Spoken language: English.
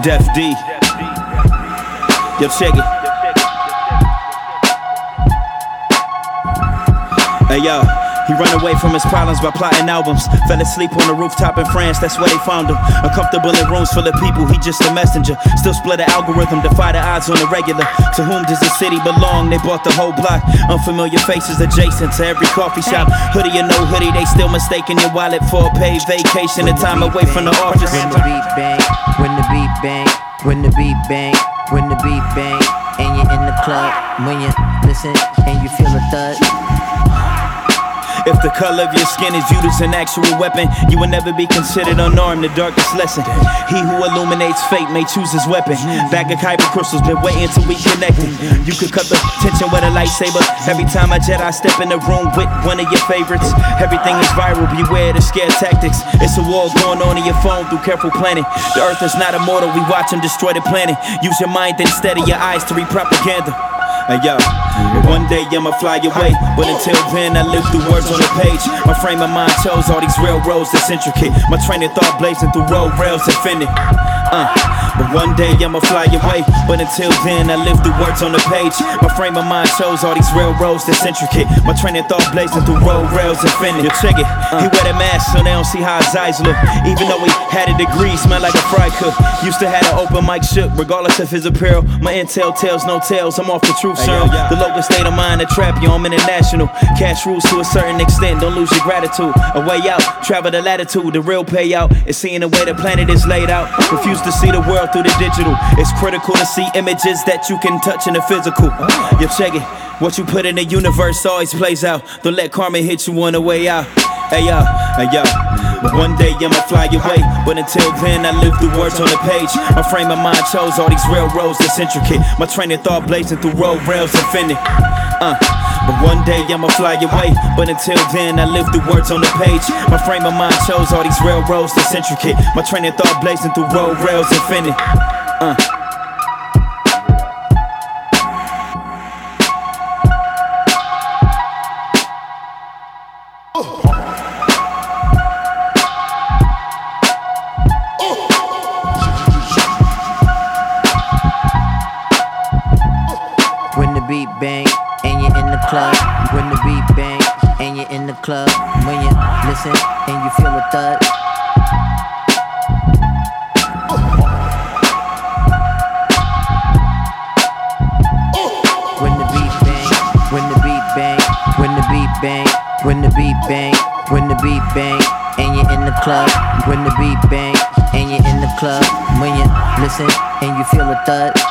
Def D. Yo, check it. Hey, yo. He run away from his problems by plotting albums. Fell asleep on the rooftop in France, that's where they found him. Uncomfortable in rooms full of people, he just a messenger. Still split an algorithm, defy the odds on the regular. To whom does the city belong? They bought the whole block. Unfamiliar faces adjacent to every coffee shop. Hoodie or no hoodie, they still mistaking your wallet for a paid vacation and time away from the office. When the beat bang, when the beat bang, when the beat bang, when the beat bang, and you're in the club, when you listen and you feel a thud. If the color of your skin is viewed as an actual weapon, you will never be considered unarmed, the darkest lesson. He who illuminates fate may choose his weapon. Bag of kyber crystals, been waiting till we connected. You could cut the tension with a lightsaber. Every time a Jedi step in the room with one of your favorites. Everything is viral, beware the scare tactics. It's a war going on in your phone through careful planning. The earth is not immortal, we watch them destroy the planet. Use your mind and steady your eyes to read propaganda. Hey yo, one day I'ma fly away, but until then I live through words on the page. My frame of mind chose all these railroads that's intricate. My train of thought blazing through road rails offended. But one day I'ma fly away, but until then I live through words on the page. My frame of mind shows all these railroads that's intricate. My train of thought blazing through road rails offended. You check it, he wear the mask so they don't see how his eyes look. Even though he had a degree, smell like a fry cook. Used to have an open mic shook, regardless of his apparel. My intel tells no tales, I'm off the truth serum. The local state of mind that trap you, I'm international. Cash rules to a certain extent, don't lose your gratitude. A way out, travel the latitude, the real payout is seeing the way the planet is laid out. Refuse to see the world through the digital. It's critical to see images that you can touch in the physical. You check it, what you put in the universe always plays out. Don't let karma hit you on the way out. Hey yo, hey yo. But one day I'ma fly away, but until then I live through words on the page. My frame of mind chose all these railroads that's intricate. My train of thought blazing through road rails offended. But one day I'ma fly away, but until then I live through words on the page. My frame of mind chose all these railroads that's intricate. My train of thought blazing through road rails offended. When the beat bang and you're in the club. When the beat bang and you're in the club. When you listen and you feel a thud. When the beat bang, when the beat bang, when the beat bang, when the beat bang, when the beat bang and you're in the club. When the beat bang and you're in the club. When you listen and you feel a thud.